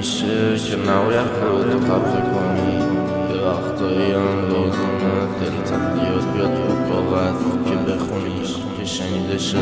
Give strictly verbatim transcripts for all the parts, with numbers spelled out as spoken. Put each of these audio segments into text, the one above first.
میشه که نباید خودتو خفه کنی. یه وقتایی هم لازمه دلت بیاد بیاد رو کاغذ که بخونیش که شنیده شه.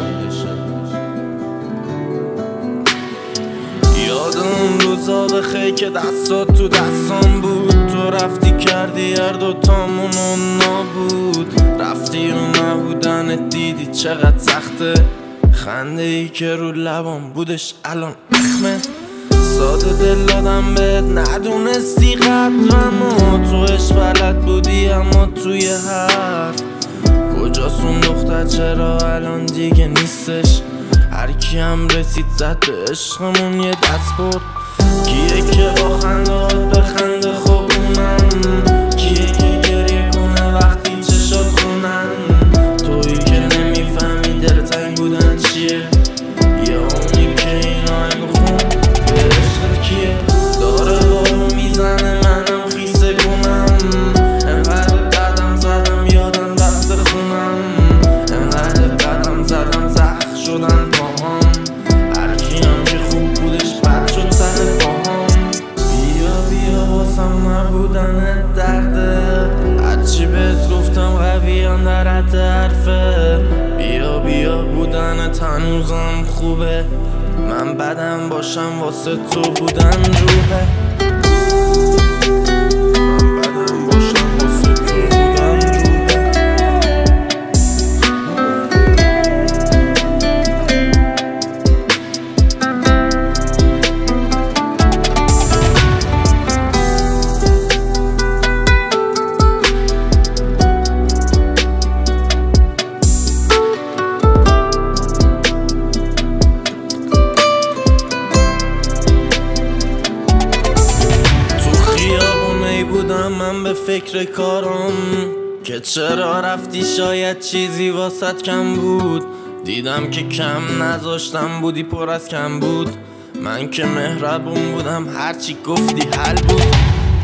یادم روزا بخی که دستات تو دستان بود، تو رفتی کردی هر دوتامونو نابود. رفتی و نبودنت دیدی چقدر سخته، خنده ای که رو لبام بودش الان اخمه. ساده دل دادم بهت ندونستی قدرمو، توش بلد بودی اما توی حرف کجاست اون دختر، چرا الان دیگه نیستش. هرکی هم رسید زد به عشقمون یه دست برد. کیه که با خندهات بخنده خب اونم، کیه که گریه کنه وقتی چشات خونن. تویی که نمیفهمی دلتنگ بودن چیه، یا اونی که این آهنگو خون به عشقت کیه. داره بارو میزنه منم خیسه کنم، انقدر قدم زدم یادم دست خونم، انقدر قدم زدم زخم شدن پاهام. هرکی هم که خوب بودش بد شد سر پاهام. بیا بیا واسم نبودن درده، هرچی بهت گفتم قویم در حد حرفه. بیا بیا بودنت هنوزم خوبه، من بدم باشم واسه تو بودن روحه. من بدم باشم واسه تو بودن روحه. بودم من به فکر کارم که چرا رفتی، شاید چیزی واسط کم بود. دیدم که کم نذاشتم بودی پر از کم بود. من که مهربون بودم هرچی گفتی حل بود.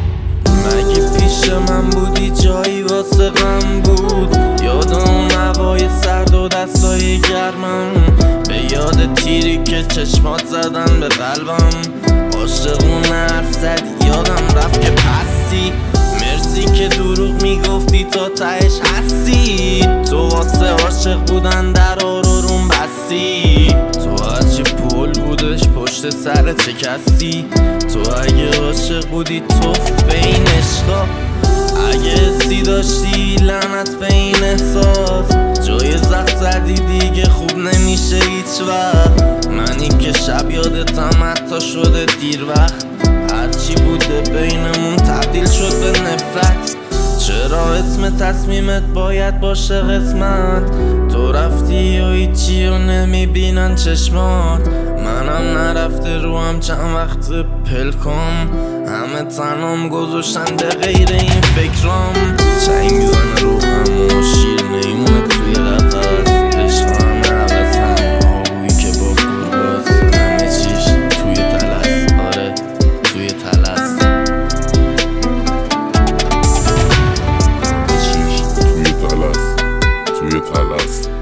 مگه پیش من بودی جایی واسه غم بود. یاد اون هوای سرد و دستای گرمم، به یاد تیری که چشمات زدن به قلبم. عاشقون حرف زدی یادم رفت که پسی، مرسی که دروغ میگفتی تا تهش هستی. تو واسه عاشق بودن درا رو روم بستی، تو هرچی پول بودش پشت سرت شکستی. تو اگه عاشق بودی توف به این عشقا، اگه حسی داشتی لعنت به این احساس. جای زخم زدی دیگه خوب نمیشه هیچ وقت. منی که شب یادتم حتی شده دیر وقت، هرچی بوده بینمون تبدیل شد به نفرت. چرا اسم تصمیمت باید باشه قسمت، تو رفتی و هیچی رو نمیبینن چشمات. منم نرفته روم چند وقت پلکام، همه تنام گذاشتن به غیر این فکرام. چنگ میزنه روحم و شیر نیمونه توی قفص، عشق همه عوضن آهویی که با گرباز. همه چیش توی تلس، آره توی تلس. توی تلس توی تلس